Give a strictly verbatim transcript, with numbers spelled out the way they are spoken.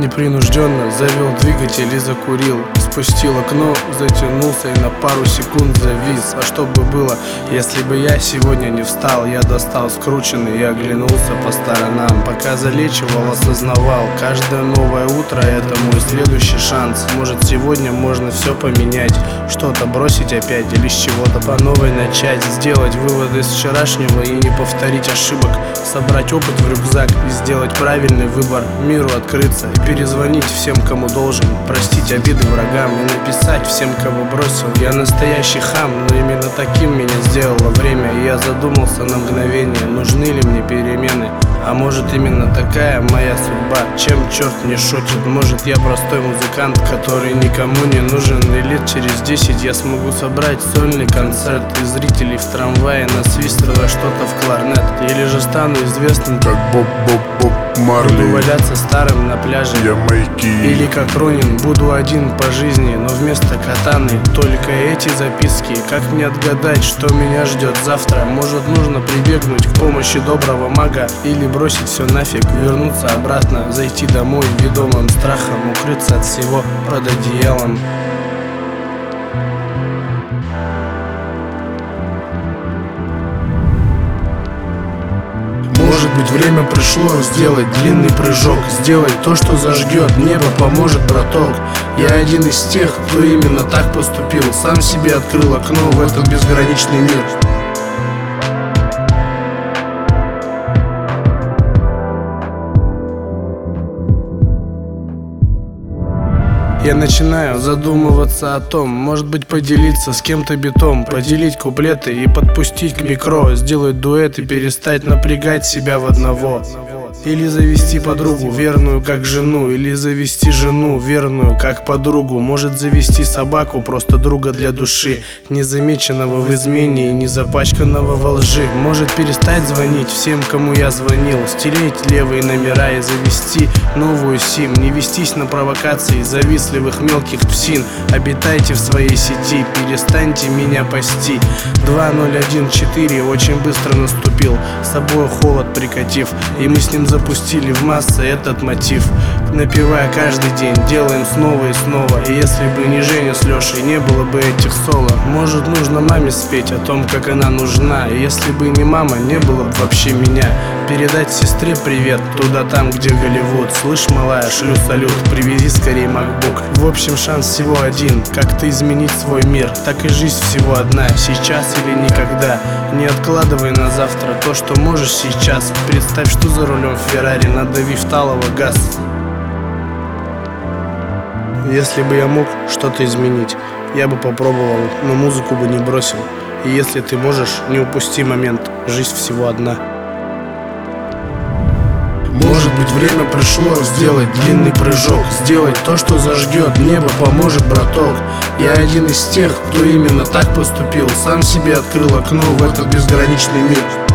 Непринужденно завел двигатель и закурил. Спустил окно, затянулся и на пару секунд завис. А что бы было, если бы я сегодня не встал? Я достал скрученный и оглянулся по сторонам. Пока залечивал, осознавал, каждое новое утро — это мой следующий шанс. Может, сегодня можно все поменять, что-то бросить опять или с чего-то по новой начать. Сделать выводы из вчерашнего и не повторить ошибок. Собрать опыт в рюкзак и сделать правильный выбор. Миру открыться и перезвонить всем, кому должен. Простить обиды врагам и написать всем, кого бросил. Я настоящий хам, но именно таким меня сделало время. И я задумался на мгновение, нужны ли мне перемены. А может, именно такая моя судьба? Чем черт не шутит? Может, я простой музыкант, который никому не нужен. И лет через десять я смогу собрать сольный концерт и зрителей в трамвае, насвистывая что-то в кларнет. Или же стану известным как Боб-Боб-Боб Марли, буду валяться старым на пляже. Ямайки. Или как Ронин, буду один по жизни, но вместо катаны только эти записки. Как мне отгадать, что меня ждет завтра? Может, нужно прибегнуть к помощи доброго мага? Или бросить все нафиг, вернуться обратно, зайти домой ведомым страхом, укрыться от всего под одеялом? Может быть, время пришло сделать длинный прыжок, сделать то, что зажгет небо, поможет, браток. Я один из тех, кто именно так поступил, сам себе открыл окно в этот безграничный мир. Я начинаю задумываться о том, может быть, поделиться с кем-то битом, поделить куплеты и подпустить к микро, сделать дуэт и перестать напрягать себя в одного. Или завести подругу, верную как жену, или завести жену, верную как подругу. Может, завести собаку, просто друга для души, незамеченного в измене и не запачканного во лжи. Может, перестать звонить всем, кому я звонил, стереть левые номера и завести новую сим. Не вестись на провокации завистливых мелких псин. Обитайте в своей сети, перестаньте меня пасти. Два ноль один четыре очень быстро наступил, с собой холод прикатив, и мы с ним запустили в массы этот мотив. Напевая каждый день, делаем снова и снова. И если бы не Женя с Лешей, не было бы этих соло. Может, нужно маме спеть о том, как она нужна. И если бы не мама, не было бы вообще меня. Передать сестре привет, туда там, где Голливуд. Слышь, малая, шлю салют, привези скорее макбук. В общем, шанс всего один, как-то изменить свой мир. Так и жизнь всего одна, сейчас или никогда. Не откладывай на завтра то, что можешь сейчас. Представь, что за рулем Феррари, надавив талого газ. Если бы я мог что-то изменить, я бы попробовал, но музыку бы не бросил. И если ты можешь, не упусти момент, жизнь всего одна. Может быть, время пришло сделать длинный прыжок, сделать то, что зажгет небо, поможет, браток. Я один из тех, кто именно так поступил, сам себе открыл окно в этот безграничный мир.